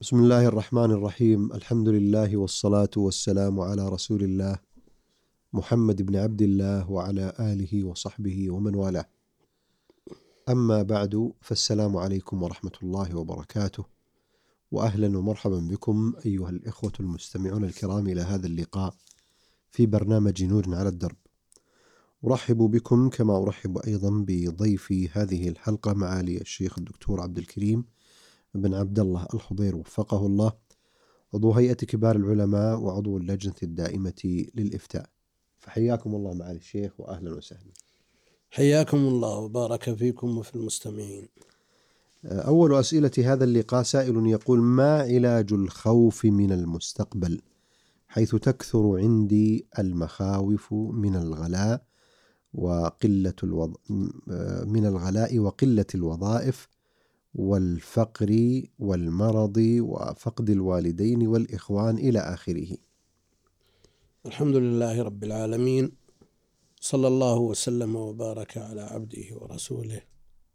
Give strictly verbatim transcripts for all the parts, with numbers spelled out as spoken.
بسم الله الرحمن الرحيم. الحمد لله والصلاة والسلام على رسول الله محمد بن عبد الله وعلى آله وصحبه ومن والاه. أما بعد، فالسلام عليكم ورحمة الله وبركاته، وأهلا ومرحبا بكم أيها الإخوة المستمعون الكرام إلى هذا اللقاء في برنامج نور على الدرب. أرحب بكم كما أرحب أيضا بضيفي هذه الحلقة معالي الشيخ الدكتور عبد الكريم بن عبد الله الخضير وفقه الله، عضو هيئة كبار العلماء وعضو اللجنة الدائمة للإفتاء. فحياكم الله معالي الشيخ وأهلا وسهلا. حياكم الله وبارك فيكم وفي المستمعين. أول أسئلة هذا اللقاء سائل يقول: ما علاج الخوف من المستقبل، حيث تكثر عندي المخاوف من الغلاء وقلة الوض... من الغلاء وقلة الوظائف والفقر والمرض وفقد الوالدين والإخوان إلى آخره. الحمد لله رب العالمين، صلى الله وسلم وبارك على عبده ورسوله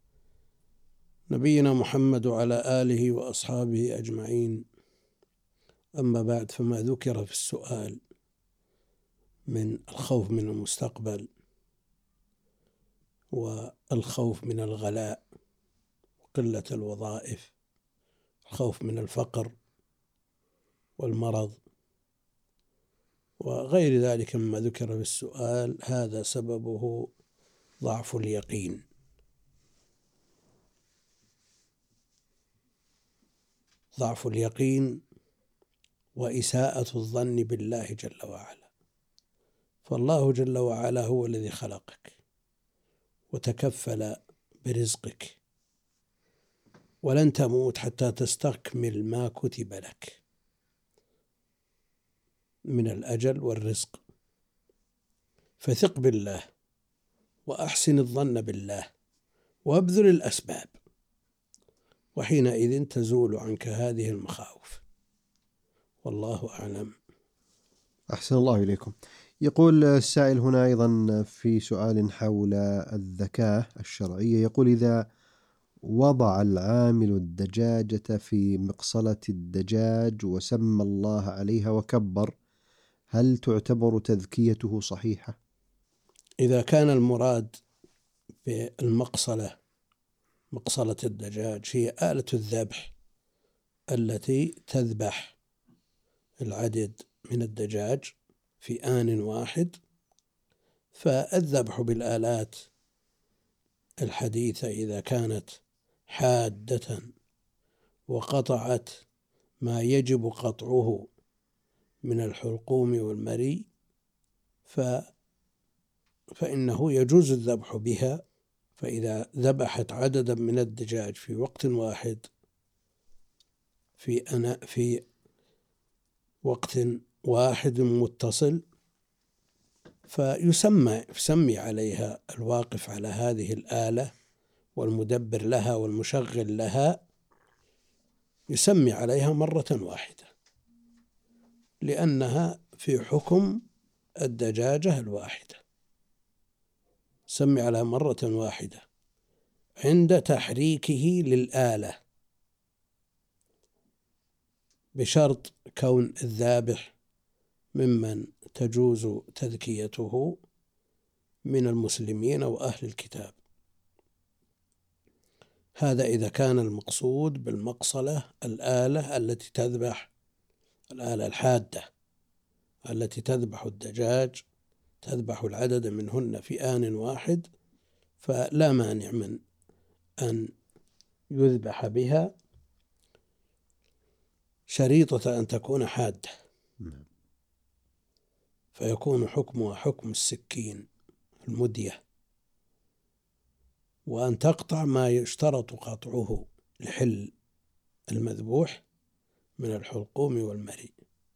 نبينا محمد وعلى آله وأصحابه أجمعين. أما بعد، فما ذكر في السؤال من الخوف من المستقبل والخوف من الغلاء وقلة الوظائف، الخوف من الفقر والمرض وغير ذلك مما ذكر في السؤال، هذا سببه ضعف اليقين. ضعف اليقين وإساءة الظن بالله جل وعلا. فالله جل وعلا هو الذي خلقك وتكفل برزقك، ولن تموت حتى تستكمل ما كتب لك من الأجل والرزق. فثق بالله وأحسن الظن بالله وابذل الأسباب، وحينئذ تزول عنك هذه المخاوف، والله أعلم. أحسن الله إليكم. يقول السائل هنا أيضا في سؤال حول الذكاة الشرعية، يقول: إذا وضع العامل الدجاجة في مقصلة الدجاج وسمى الله عليها وكبر، هل تعتبر تذكيته صحيحة؟ إذا كان المراد بالمقصلة مقصلة الدجاج هي آلة الذبح التي تذبح العدد من الدجاج في آن واحد، فالذبح بالآلات الحديثة إذا كانت حادة وقطعت ما يجب قطعه من الحلقوم والمري ف فإنه يجوز الذبح بها. فإذا ذبحت عددا من الدجاج في وقت واحد في أنا في وقت واحد متصل، فيسمى يسمي عليها الواقف على هذه الآلة والمدبر لها والمشغل لها، يسمي عليها مرة واحدة، لأنها في حكم الدجاجة الواحدة. سمي عليها مرة واحدة عند تحريكه للآلة، بشرط كون الذابح ممن تجوز تذكيته من المسلمين وأهل الكتاب. هذا إذا كان المقصود بالمقصلة الآلة التي تذبح، الآلة الحادة التي تذبح الدجاج، تذبح العدد منهن في آن واحد، فلا مانع من أن يذبح بها، شريطة أن تكون حادة، فيكون حكمها حكم السكين المدية، وأن تقطع ما يشترط قطعه لحل المذبوح من الحلقوم والمري،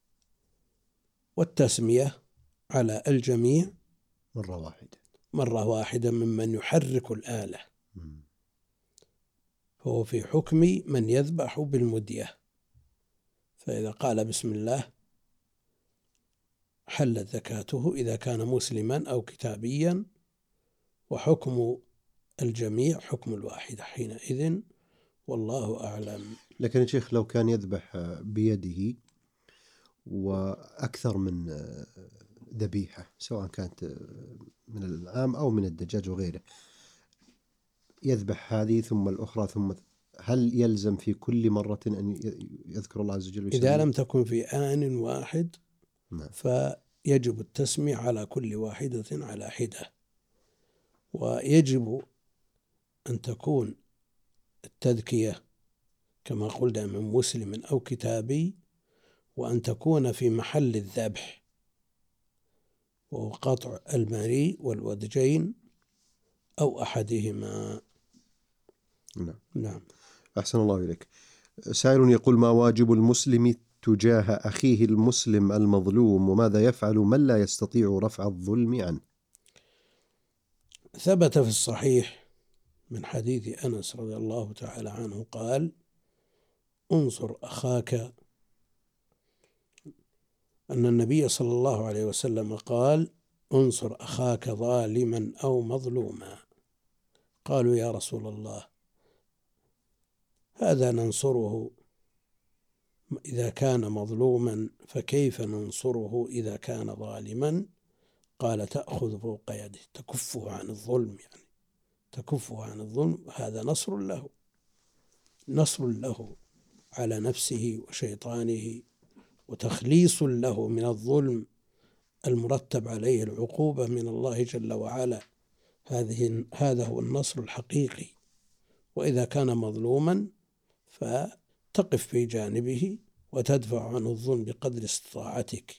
والتسمية على الجميع مرة واحدة مرة واحدة ممن يحرك الآلة، فهو في حكم من يذبح بالمدية. فإذا قال بسم الله حلت زكاته إذا كان مسلما أو كتابيا، وحكم الجميع حكم الواحدة حينئذ، والله أعلم. لكن يا شيخ لو كان يذبح بيده وأكثر من ذبيحة سواء كانت من الأنعام أو من الدجاج وغيره، يذبح هذه ثم الأخرى ثم، هل يلزم في كل مرة أن يذكر الله عز وجل ويسمي؟ إذا لم تكن في آن واحد نعم. فيجب التسمية على كل واحدة على حدة، ويجب أن تكون التذكية كما قلنا من مسلم أو كتابي، وأن تكون في محل الذبح وهو قطع المريء والودجين أو أحدهما. نعم. نعم. أحسن الله إليك. سائل يقول: ما واجب المسلم تجاه أخيه المسلم المظلوم، وماذا يفعل من لا يستطيع رفع الظلم عنه؟ ثبت في الصحيح من حديث أنس رضي الله تعالى عنه قال: انصر أخاك، أن النبي صلى الله عليه وسلم قال: انصر أخاك ظالما أو مظلوما. قالوا: يا رسول الله، هذا ننصره إذا كان مظلوما، فكيف ننصره إذا كان ظالما؟ قال: تأخذ فوق يده، تكفه عن الظلم، يعني تكفه عن الظلم، هذا نصر له، نصر له على نفسه وشيطانه، وتخليص له من الظلم المرتب عليه العقوبة من الله جل وعلا. هذه هذا هو النصر الحقيقي. وإذا كان مظلوما فتقف في جانبه وتدفع عنه الظلم بقدر استطاعتك.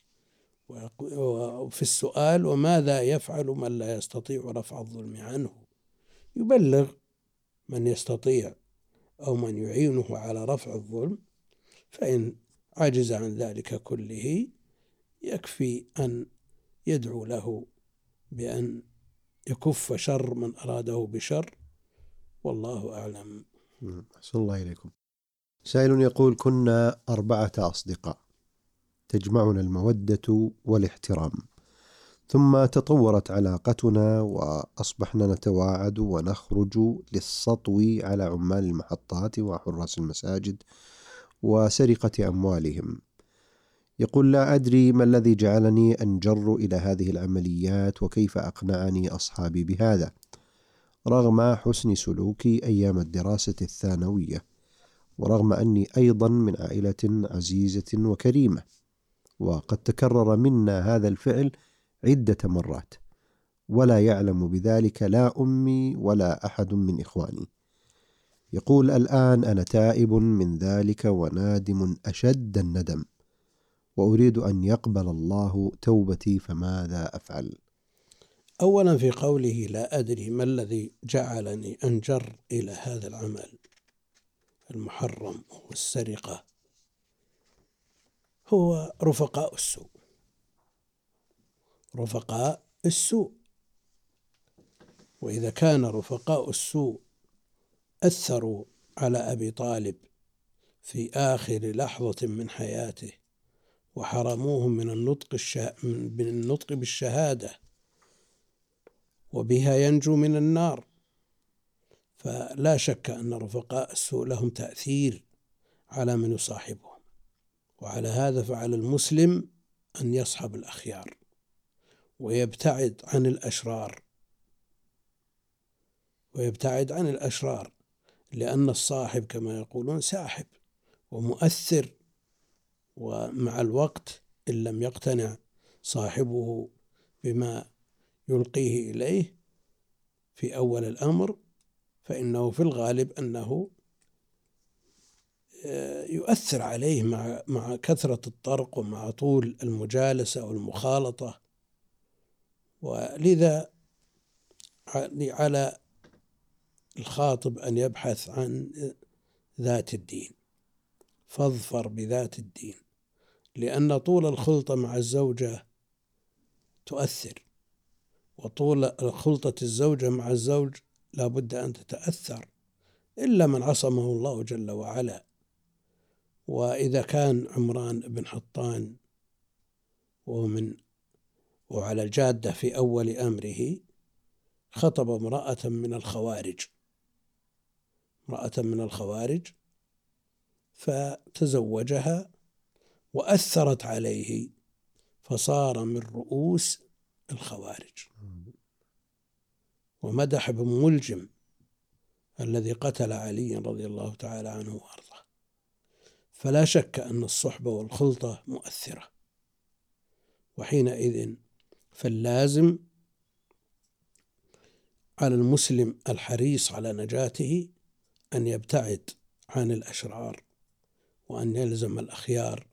وفي السؤال: وماذا يفعل من لا يستطيع رفع الظلم عنه؟ يبلغ من يستطيع أو من يعينه على رفع الظلم، فإن عجز عن ذلك كله يكفي أن يدعو له بأن يكف شر من أراده بشر، والله أعلم. أحسن الله إليكم. سائل يقول: كنا أربعة أصدقاء تجمعنا المودة والاحترام، ثم تطورت علاقتنا وأصبحنا نتواعد ونخرج للسطو على عمال المحطات وحراس المساجد وسرقة أموالهم. يقول: لا أدري ما الذي جعلني أنجر إلى هذه العمليات، وكيف أقنعني أصحابي بهذا رغم حسن سلوكي أيام الدراسة الثانوية، ورغم أني أيضا من عائلة عزيزة وكريمة، وقد تكرر منا هذا الفعل عدة مرات، ولا يعلم بذلك لا أمي ولا أحد من إخواني. يقول: الآن أنا تائب من ذلك ونادم أشد الندم، وأريد أن يقبل الله توبتي، فماذا أفعل؟ أولا في قوله لا أدري ما الذي جعلني أنجر إلى هذا العمل المحرم والسرقة، هو رفقاء السوء، رفقاء السوء. وإذا كان رفقاء السوء أثروا على أبي طالب في آخر لحظة من حياته وحرموه من النطق الشه... من النطق بالشهادة وبها ينجو من النار، فلا شك أن رفقاء السوء لهم تأثير على من يصاحبهم. وعلى هذا فعلى المسلم أن يصحب الأخيار ويبتعد عن الأشرار، ويبتعد عن الأشرار لأن الصاحب كما يقولون ساحب ومؤثر، ومع الوقت إن لم يقتنع صاحبه بما يلقيه إليه في أول الأمر، فإنه في الغالب أنه يؤثر عليه مع مع كثرة الطرق ومع طول المجالسة والمخالطة. ولذا على الخاطب أن يبحث عن ذات الدين، فاظفر بذات الدين، لأن طول الخلطة مع الزوجة تؤثر، وطول خلطة الزوجة مع الزوج لا بد أن تتأثر، إلا من عصمه الله جل وعلا. وإذا كان عمران بن حطان ومن وعلى الجادة في أول أمره خطب امرأة من الخوارج، امرأة من الخوارج، فتزوجها وأثرت عليه فصار من رؤوس الخوارج. ومدح ابن ملجم الذي قتل علي رضي الله تعالى عنه وأرضاه. فلا شك أن الصحبة والخلطة مؤثرة، وحينئذ فاللازم على المسلم الحريص على نجاته أن يبتعد عن الأشرار وأن يلزم الأخيار.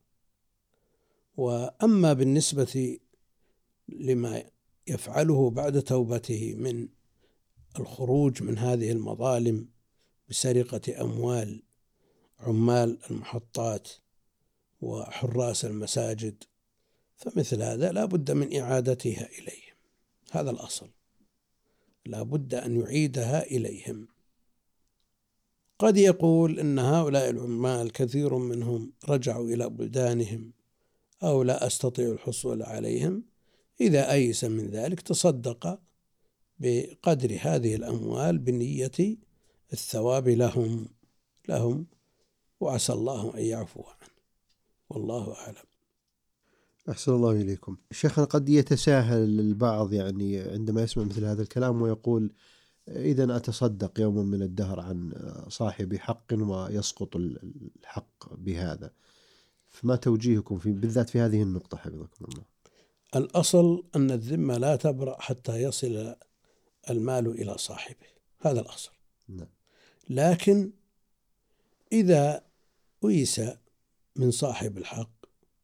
وأما بالنسبة لما يفعله بعد توبته من الخروج من هذه المظالم بسرقة أموال عمال المحطات وحراس المساجد، فمثل هذا لا بد من إعادتها إليهم. هذا الأصل، لا بد أن يعيدها إليهم. قد يقول إن هؤلاء العمال كثير منهم رجعوا إلى بلدانهم أو لا أستطيع الحصول عليهم. إذا أيس من ذلك تصدق بقدر هذه الأموال بنية الثواب لهم لهم وعسى الله أن يعفو عنه، والله أعلم. أحسن الله إليكم. شيخنا، قد يتساهل البعض يعني عندما يسمع مثل هذا الكلام ويقول إذا أتصدق يوما من الدهر عن صاحب حق ويسقط الحق بهذا، فما توجيهكم في بالذات في هذه النقطة حفظكم الله؟ الأصل أن الذمة لا تبرأ حتى يصل المال إلى صاحبه، هذا الأصل. نعم. لكن إذا أيس من صاحب الحق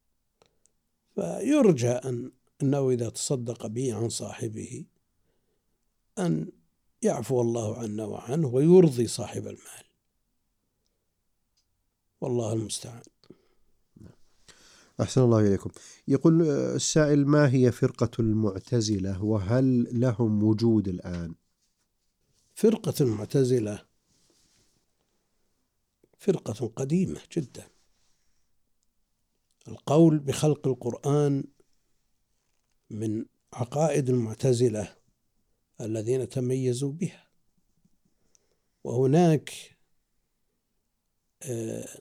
فيرجى أن أنه إذا تصدق به عن صاحبه أن يعفو الله عنا وعنه ويرضي صاحب المال، والله المستعان. أحسن الله إليكم. يقول السائل: ما هي فرقة المعتزلة وهل لهم وجود الآن؟ فرقة المعتزلة فرقة قديمة جدا. القول بخلق القرآن من عقائد المعتزلة الذين تميزوا بها، وهناك آه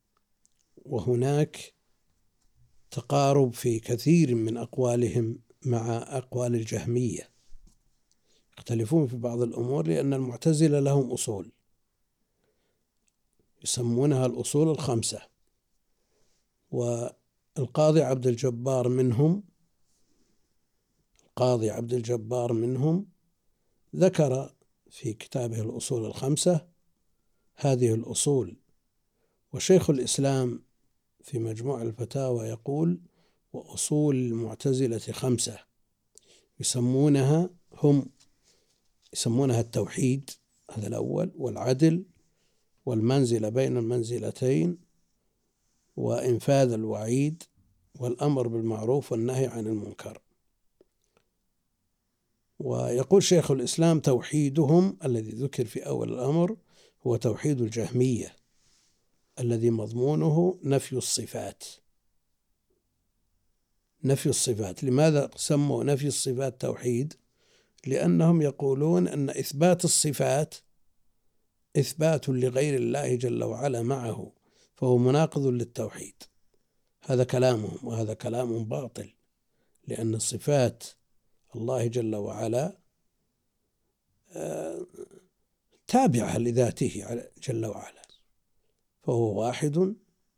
وهناك تقارب في كثير من أقوالهم مع أقوال الجهمية، يختلفون في بعض الأمور لأن المعتزلة لهم أصول يسمونها الأصول الخمسة، والقاضي عبد الجبار منهم القاضي عبد الجبار منهم ذكر في كتابه الأصول الخمسة هذه الأصول. وشيخ الإسلام في مجموع الفتاوى يقول: وأصول المعتزلة خمسة يسمونها هم يسمونها التوحيد، هذا الأول، والعدل، والمنزلة بين المنزلتين، وإنفاذ الوعيد، والأمر بالمعروف والنهي عن المنكر. ويقول شيخ الإسلام: توحيدهم الذي ذكر في أول الأمر هو توحيد الجهمية الذي مضمونه نفي الصفات. نفي الصفات، لماذا سموا نفي الصفات توحيد؟ لأنهم يقولون أن إثبات الصفات إثبات لغير الله جل وعلا معه، فهو مناقض للتوحيد. هذا كلامهم، وهذا كلام باطل، لأن صفات الله جل وعلا تابعة لذاته جل وعلا، فهو واحد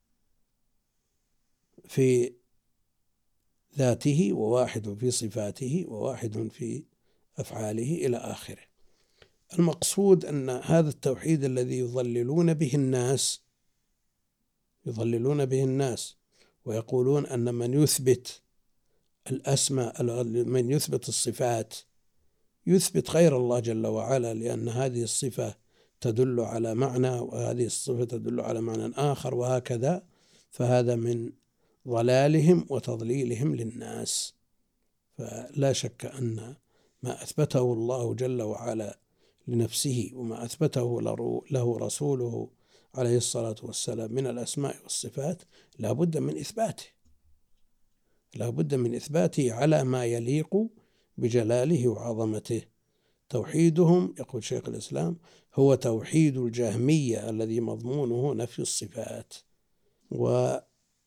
في ذاته وواحد في صفاته وواحد في أفعاله إلى آخره. المقصود أن هذا التوحيد الذي يضللون به الناس يضللون به الناس ويقولون أن من يثبت الأسماء من يثبت الصفات يثبت غير الله جل وعلا، لأن هذه الصفة تدل على معنى وهذه الصفة تدل على معنى آخر وهكذا، فهذا من ضلالهم وتضليلهم للناس. فلا شك أن ما أثبته الله جل وعلا لنفسه وما أثبته له رسوله عليه الصلاة والسلام من الأسماء والصفات لا بد من إثباته لا بد من إثباته على ما يليق بجلاله وعظمته. توحيدهم يقول شيخ الإسلام هو توحيد الجهمية الذي مضمونه نفي الصفات. و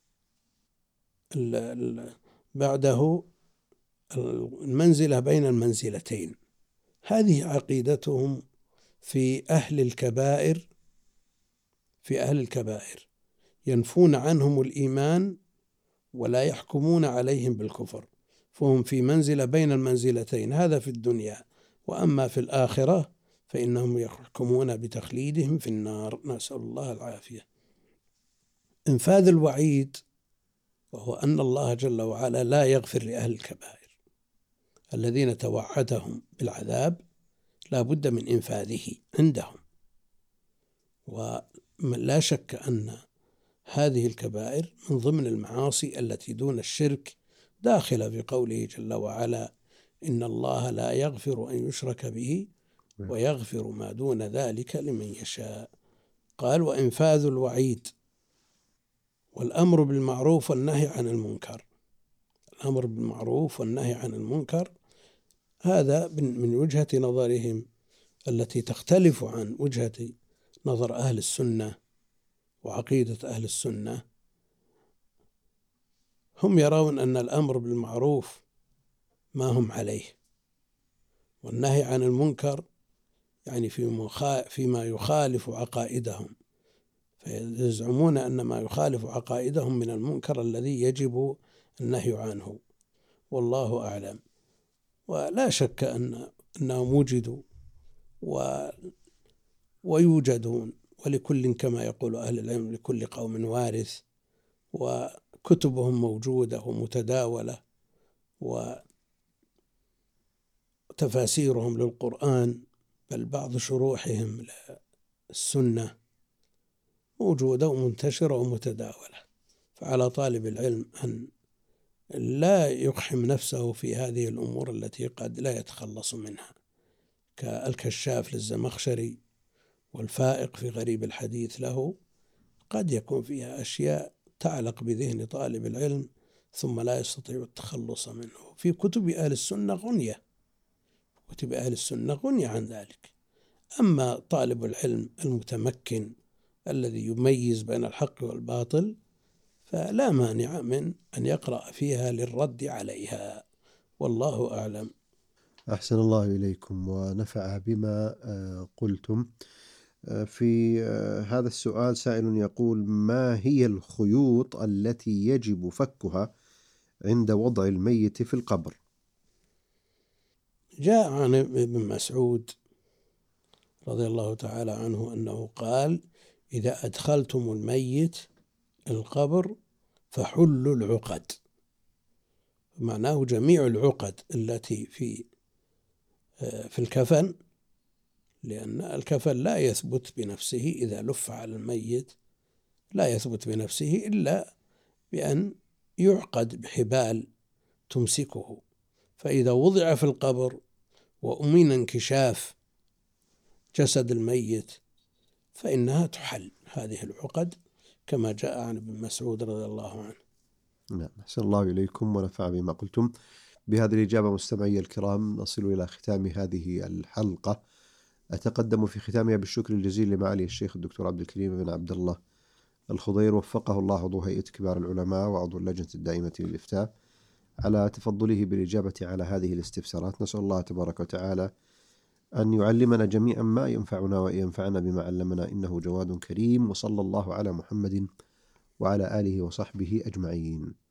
بعده المنزلة بين المنزلتين، هذه عقيدتهم في أهل الكبائر. في أهل الكبائر ينفون عنهم الإيمان ولا يحكمون عليهم بالكفر، فهم في منزلة بين المنزلتين، هذا في الدنيا. وأما في الآخرة فإنهم يحكمون بتخليدهم في النار، نسأل الله العافية. انفاذ الوعيد وهو أن الله جل وعلا لا يغفر لأهل الكبائر الذين توعدهم بالعذاب، لا بد من إنفاذه عندهم. ولا شك أن هذه الكبائر من ضمن المعاصي التي دون الشرك، داخلة في قوله جل وعلا إن الله لا يغفر أن يشرك به ويغفر ما دون ذلك لمن يشاء. قال وإنفاذ الوعيد والأمر بالمعروف والنهي عن المنكر. الأمر بالمعروف والنهي عن المنكر هذا من وجهة نظرهم التي تختلف عن وجهة نظر أهل السنة وعقيدة أهل السنة. هم يرون أن الأمر بالمعروف ما هم عليه، والنهي عن المنكر يعني فيما يخالف عقائدهم، فيزعمون أن ما يخالف عقائدهم من المنكر الذي يجب النهي عنه، والله أعلم. ولا شك أن أنهم وجدوا و ويوجدون، ولكل كما يقول أهل العلم لكل قوم وارث، وكتبهم موجودة ومتداولة، وتفاسيرهم للقرآن بل بعض شروحهم للسنة موجودة ومنتشرة ومتداولة. فعلى طالب العلم أن لا يقحم نفسه في هذه الأمور التي قد لا يتخلص منها، كالكشاف للزمخشري والفائق في غريب الحديث له، قد يكون فيها أشياء تعلق بذهن طالب العلم ثم لا يستطيع التخلص منه. في كتب أهل السنة غنية، كتب أهل السنة غنية عن ذلك. أما طالب العلم المتمكن الذي يميز بين الحق والباطل فلا مانع من أن يقرأ فيها للرد عليها، والله أعلم. أحسن الله إليكم ونفع بما قلتم. في هذا السؤال سائل يقول: ما هي الخيوط التي يجب فكها عند وضع الميت في القبر؟ جاء عن ابن مسعود رضي الله تعالى عنه أنه قال: إذا أدخلتم الميت القبر فحلوا العقد. معناه جميع العقد التي في في الكفن، لأن الكفن لا يثبت بنفسه إذا لف على الميت، لا يثبت بنفسه إلا بأن يعقد بحبال تمسكه. فإذا وضع في القبر وأمين انكشاف جسد الميت فإنها تحل هذه العقد كما جاء عن ابن مسعود رضي الله عنه. نعم، أحسن الله إليكم ونفع بما قلتم. بهذه الإجابة مستمعي الكرام نصل إلى ختام هذه الحلقة. أتقدم في ختامها بالشكر الجزيل لمعالي الشيخ الدكتور عبد الكريم بن عبد الله الخضير، وفقه الله، عضو هيئة كبار العلماء وعضو اللجنة الدائمة للإفتاء، على تفضله بالإجابة على هذه الاستفسارات. نسأل الله تبارك وتعالى أن يعلمنا جميعا ما ينفعنا وينفعنا بما علمنا، إنه جواد كريم. وصلى الله على محمد وعلى آله وصحبه أجمعين.